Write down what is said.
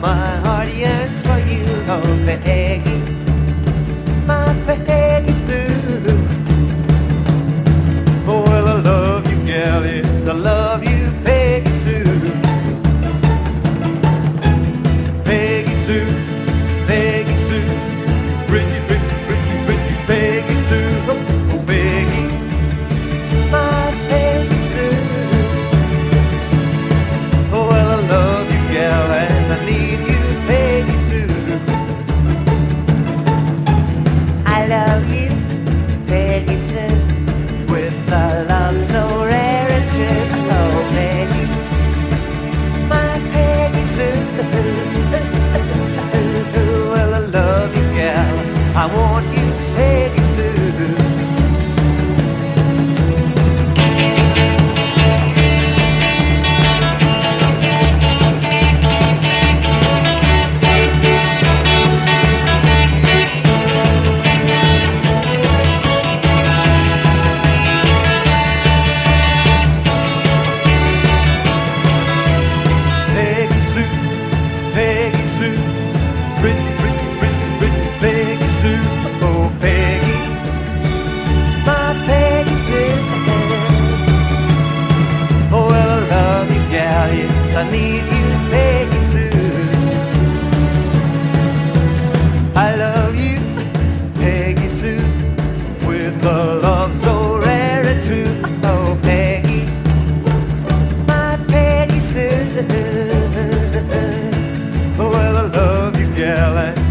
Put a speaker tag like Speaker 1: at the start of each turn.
Speaker 1: my heart yearns for you, oh Peggy, my Peggy Sue. Oh, well, I love you, gal, yes, I love you, Peggy Sue. Peggy Sue, Peggy Sue, pretty, pretty, pretty, pretty Peggy Sue. Oh, Peggy, my Peggy Sue. Oh, well, I love you, gal, and I need you, Peggy Sue. I love you, Peggy Sue, with a love so rare and true. Oh, Peggy, my Peggy Sue. Well, I love you, gal, I want you, Peggy Sue. Peggy Sue, Peggy Sue, pretty, pretty, pretty, pretty Peggy Sue. Oh, Peggy, my Peggy Sue. Oh, well, I love you, gal, yes, I need you, Peggy Sue. I love you, Peggy Sue, with a love so rare and true. Oh, Peggy, my Peggy Sue. Oh, well, I love you, gal,